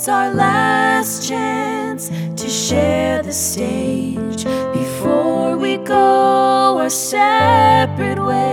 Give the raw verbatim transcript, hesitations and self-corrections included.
is our last chance to share the stage before we go our separate ways.